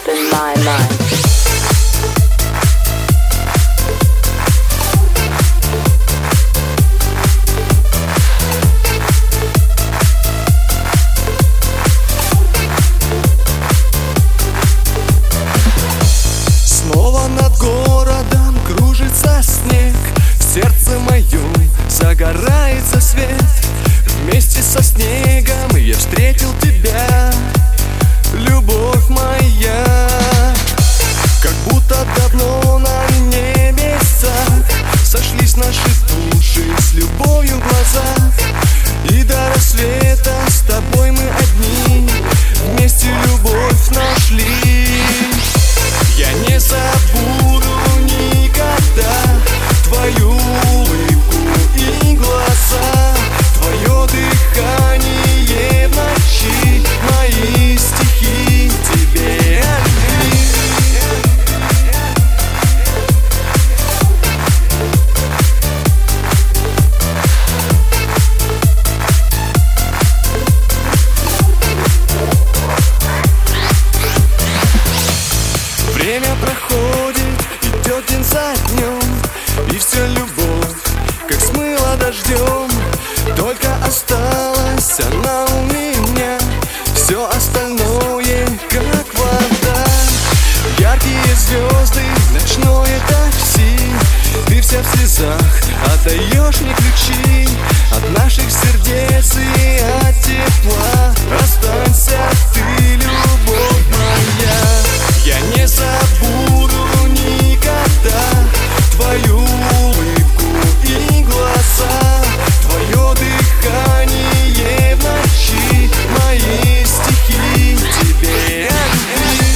up in my mind. Снова над городом кружится снег, в сердце моем загорается свет. Вместе со снегом я встретил тебя, любовь моя. Как будто давно на небесах сошлись наши души с любовью в глазах. И до рассвета с тобой мы одни, вместе любовь нашли. Я не забуду никогда твою улыбку и глаза, твое дыхание в ночи, мои стихи тебе о любви. Время проходит, идет день за днем, и вся любовь, как смыло дождем. Только осталась она у меня, все остальное, как вода. Яркие звезды, ночное такси, ты вся в слезах, отдаешь мне ключи от наших сердец и от тепла. Останься ты, любовь моя. Я не забуду никогда твою улыбку и глаза, твое дыхание в ночи, мои стихи тебе о любви.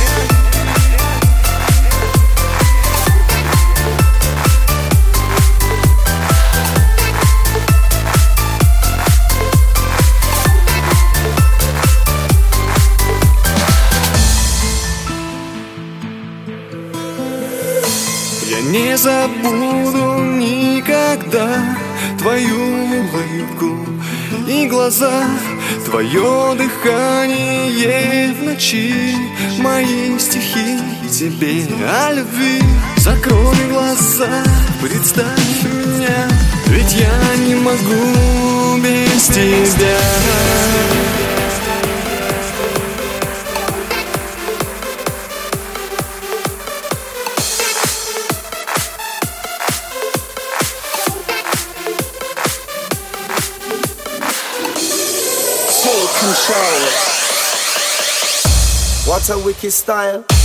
Я не забуду никогда твою улыбку и глаза, твое дыхание в ночи, мои стихи тебе о любви. Закрой глаза, представь меня, ведь я не могу без тебя. Control. What a wicked style.